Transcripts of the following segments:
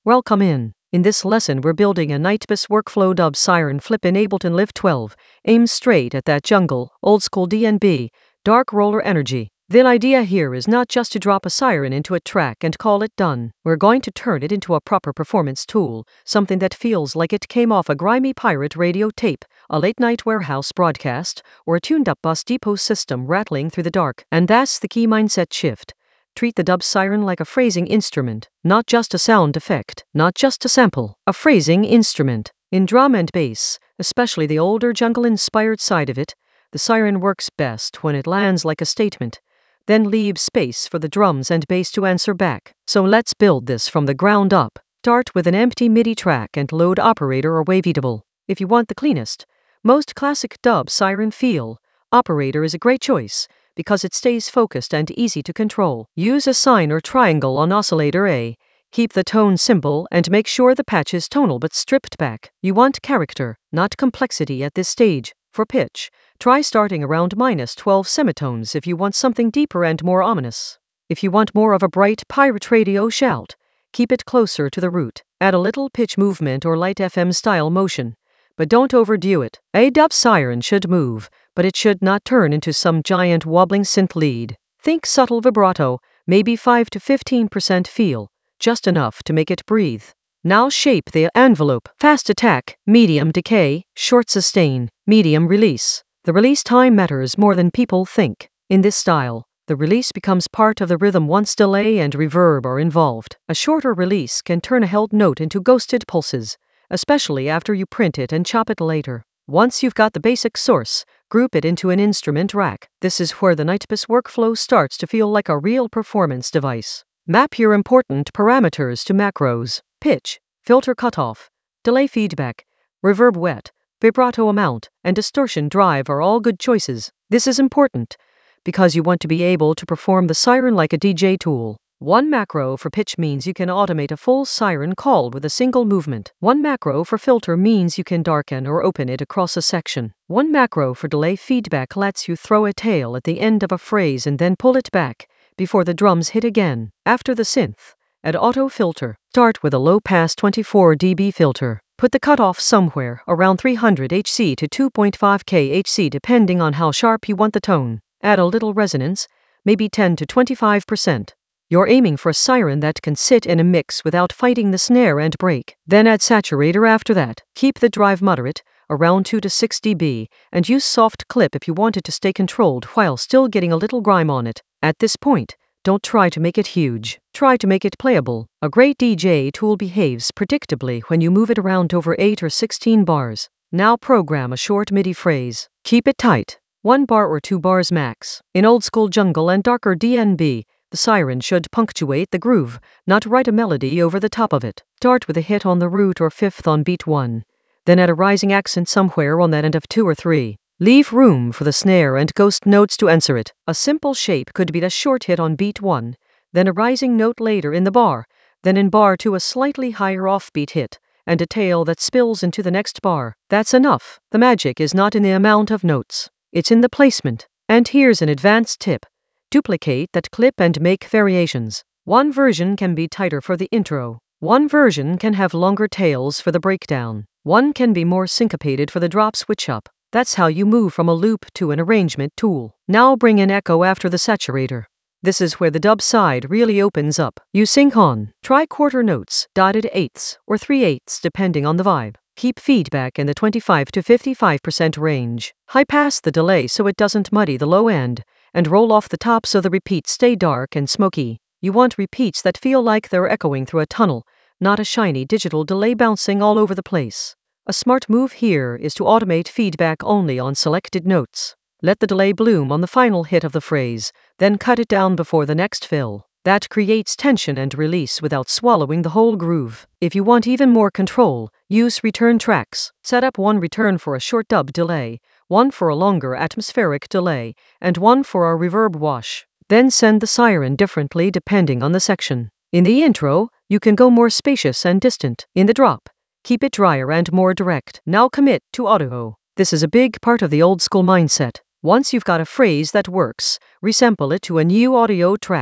Welcome in. In this lesson we're building a Nightbus workflow dub siren flip in Ableton Live 12. Aim straight at that jungle, old school DnB, dark roller energy. The idea here is not just to drop a siren into a track and call it done. We're going to turn it into a proper performance tool, something that feels like it came off a grimy pirate radio tape, a late-night warehouse broadcast, or a tuned-up bus depot system rattling through the dark. And that's the key mindset shift. Treat the dub siren like a phrasing instrument, not just a sound effect, not just a sample, a phrasing instrument. In drum and bass, especially the older jungle-inspired side of it, the siren works best when it lands like a statement, then leaves space for the drums and bass to answer back. So let's build this from the ground up. Start with an empty MIDI track and load Operator or Waveatable. If you want the cleanest, most classic dub siren feel, Operator is a great choice, because it stays focused and easy to control. Use a sine or triangle on oscillator A. Keep the tone simple and make sure the patch is tonal but stripped back. You want character, not complexity at this stage. For pitch, try starting around -12 semitones if you want something deeper and more ominous. If you want more of a bright pirate radio shout, keep it closer to the root. Add a little pitch movement or light FM style motion, but don't overdo it. A dub siren should move, but it should not turn into some giant wobbling synth lead. Think subtle vibrato, maybe 5 to 15% feel, just enough to make it breathe. Now shape the envelope. Fast attack, medium decay, short sustain, medium release. The release time matters more than people think. In this style, the release becomes part of the rhythm once delay and reverb are involved. A shorter release can turn a held note into ghosted pulses, especially after you print it and chop it later. Once you've got the basic source, group it into an instrument rack. This is where the Nightbus workflow starts to feel like a real performance device. Map your important parameters to macros. Pitch, filter cutoff, delay feedback, reverb wet, vibrato amount, and distortion drive are all good choices. This is important because you want to be able to perform the siren like a DJ tool. One macro for pitch means you can automate a full siren call with a single movement. One macro for filter means you can darken or open it across a section. One macro for delay feedback lets you throw a tail at the end of a phrase and then pull it back before the drums hit again. After the synth, add auto filter. Start with a low-pass 24 dB filter. Put the cutoff somewhere around 300 Hz to 2.5 kHz depending on how sharp you want the tone. Add a little resonance, maybe 10 to 25%. You're aiming for a siren that can sit in a mix without fighting the snare and break. Then add saturator after that. Keep the drive moderate, around 2 to 6 dB, and use soft clip if you want it to stay controlled while still getting a little grime on it. At this point, don't try to make it huge. Try to make it playable. A great DJ tool behaves predictably when you move it around over 8 or 16 bars. Now program a short MIDI phrase. Keep it tight. 1 bar or 2 bars max. In old school jungle and darker DnB, the siren should punctuate the groove, not write a melody over the top of it. Start with a hit on the root or fifth on beat 1. Then add a rising accent somewhere on that end of 2 or 3. Leave room for the snare and ghost notes to answer it. A simple shape could be a short hit on beat 1, then a rising note later in the bar, then in bar 2 a slightly higher offbeat hit, and a tail that spills into the next bar. That's enough. The magic is not in the amount of notes. It's in the placement. And here's an advanced tip. Duplicate that clip and make variations. One version can be tighter for the intro. One version can have longer tails for the breakdown. One can be more syncopated for the drop switch up. That's how you move from a loop to an arrangement tool. Now bring in echo after the saturator. This is where the dub side really opens up. You sync on. Try quarter notes, dotted eighths, or 3/8 depending on the vibe. Keep feedback in the 25 to 55% range. High pass the delay so it doesn't muddy the low end, and roll off the top so the repeats stay dark and smoky. You want repeats that feel like they're echoing through a tunnel, not a shiny digital delay bouncing all over the place. A smart move here is to automate feedback only on selected notes. Let the delay bloom on the final hit of the phrase, then cut it down before the next fill. That creates tension and release without swallowing the whole groove. If you want even more control, use return tracks. Set up one return for a short dub delay, one for a longer atmospheric delay, and one for a reverb wash. Then send the siren differently depending on the section. In the intro, you can go more spacious and distant. In the drop, keep it drier and more direct. Now commit to auto. This is a big part of the old school mindset. Once you've got a phrase that works, resample it to a new audio track.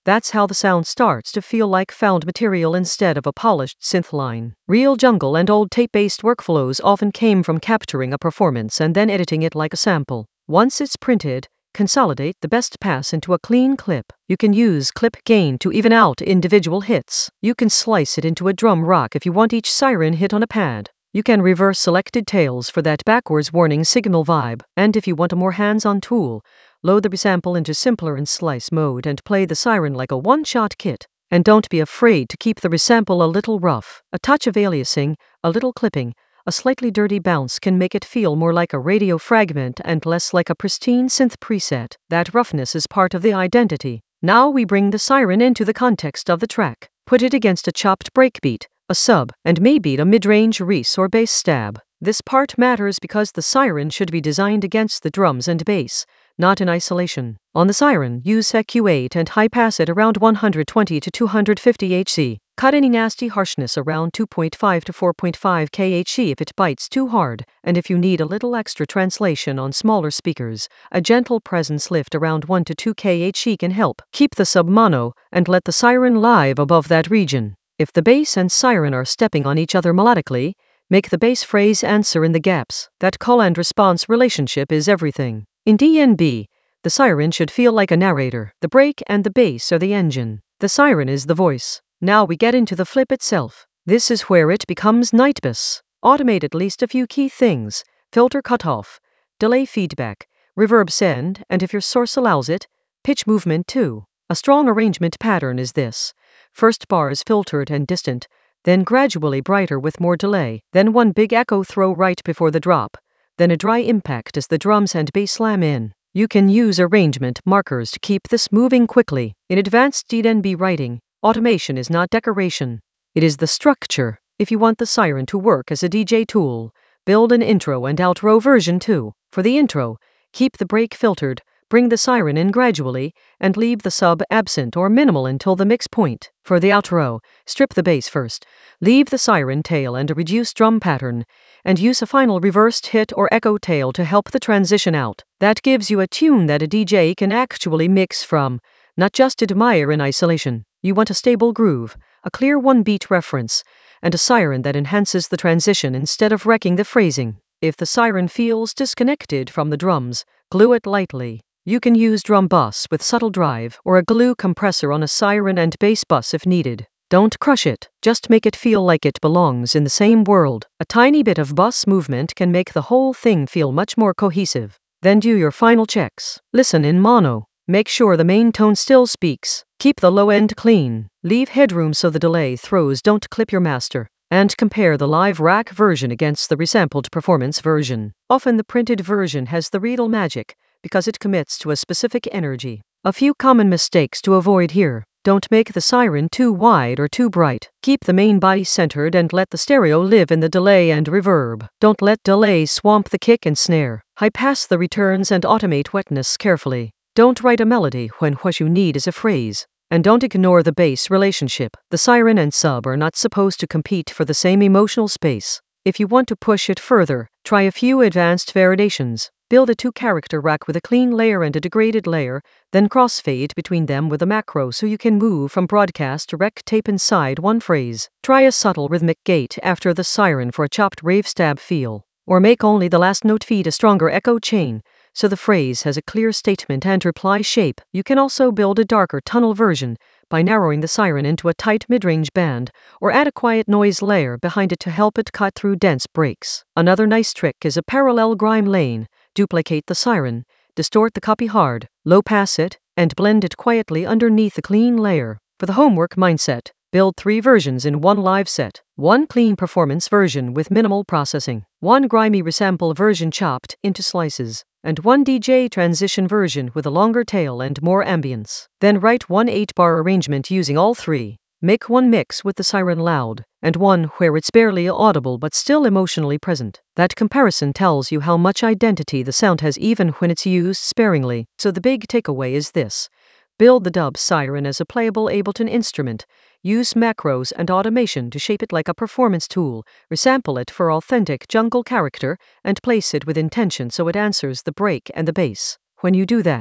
That's how the sound starts to feel like found material instead of a polished synth line. Real jungle and old tape-based workflows often came from capturing a performance and then editing it like a sample. Once it's printed, consolidate the best pass into a clean clip. You can use clip gain to even out individual hits. You can slice it into a drum rock if you want each siren hit on a pad. You can reverse selected tails for that backwards warning signal vibe. And if you want a more hands-on tool, load the resample into simpler and slice mode and play the siren like a one-shot kit. And don't be afraid to keep the resample a little rough. A touch of aliasing, a little clipping, a slightly dirty bounce can make it feel more like a radio fragment and less like a pristine synth preset. That roughness is part of the identity. Now we bring the siren into the context of the track. Put it against a chopped breakbeat, a sub, and maybe a mid-range res or bass stab. This part matters because the siren should be designed against the drums and bass, not in isolation. On the siren, use EQ8 and high pass it around 120 to 250 Hz. Cut any nasty harshness around 2.5 to 4.5 kHz if it bites too hard, and if you need a little extra translation on smaller speakers, a gentle presence lift around 1 to 2 kHz can help. Keep the sub mono, and let the siren live above that region. If the bass and siren are stepping on each other melodically, make the bass phrase answer in the gaps. That call and response relationship is everything. In DNB, the siren should feel like a narrator. The break and the bass are the engine. The siren is the voice. Now we get into the flip itself. This is where it becomes Nightbus. Automate at least a few key things: filter cutoff, delay feedback, reverb send, and if your source allows it, pitch movement too. A strong arrangement pattern is this: first bars filtered and distant, then gradually brighter with more delay, then one big echo throw right before the drop, then a dry impact as the drums and bass slam in. You can use arrangement markers to keep this moving quickly. In advanced DNB writing, automation is not decoration. It is the structure. If you want the siren to work as a DJ tool, build an intro and outro version too. For the intro, keep the break filtered, bring the siren in gradually, and leave the sub absent or minimal until the mix point. For the outro, strip the bass first, leave the siren tail and a reduced drum pattern, and use a final reversed hit or echo tail to help the transition out. That gives you a tune that a DJ can actually mix from, not just admire in isolation. You want a stable groove, a clear one-beat reference, and a siren that enhances the transition instead of wrecking the phrasing. If the siren feels disconnected from the drums, glue it lightly. You can use drum bus with subtle drive or a glue compressor on a siren and bass bus if needed. Don't crush it, just make it feel like it belongs in the same world. A tiny bit of bus movement can make the whole thing feel much more cohesive. Then do your final checks. Listen in mono. Make sure the main tone still speaks. Keep the low end clean. Leave headroom so the delay throws don't clip your master. And compare the live rack version against the resampled performance version. Often the printed version has the real magic, because it commits to a specific energy. A few common mistakes to avoid here. Don't make the siren too wide or too bright. Keep the main body centered and let the stereo live in the delay and reverb. Don't let delay swamp the kick and snare. High pass the returns and automate wetness carefully. Don't write a melody when what you need is a phrase. And don't ignore the bass relationship. The siren and sub are not supposed to compete for the same emotional space. If you want to push it further, try a few advanced variations. Build a 2-character rack with a clean layer and a degraded layer, then crossfade between them with a macro so you can move from broadcast to rec tape inside one phrase. Try a subtle rhythmic gate after the siren for a chopped rave stab feel. Or make only the last note feed a stronger echo chain, so the phrase has a clear statement and reply shape. You can also build a darker tunnel version by narrowing the siren into a tight mid-range band, or add a quiet noise layer behind it to help it cut through dense breaks. Another nice trick is a parallel grime lane. Duplicate the siren, distort the copy hard, low pass it, and blend it quietly underneath a clean layer. For the homework mindset, build 3 versions in one live set. 1 clean performance version with minimal processing, 1 grimy resample version chopped into slices, and 1 DJ transition version with a longer tail and more ambience. Then write 1 8-bar arrangement using all 3. Make 1 mix with the siren loud, and 1 where it's barely audible but still emotionally present. That comparison tells you how much identity the sound has even when it's used sparingly. So the big takeaway is this: build the dub siren as a playable Ableton instrument, use macros and automation to shape it like a performance tool, resample it for authentic jungle character, and place it with intention so it answers the break and the bass. When you do that,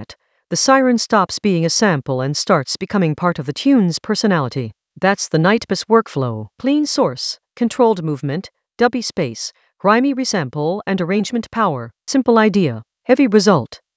the siren stops being a sample and starts becoming part of the tune's personality. That's the Nightbus workflow. Clean source, controlled movement, dubby space, grimy resample, and arrangement power. Simple idea, heavy result.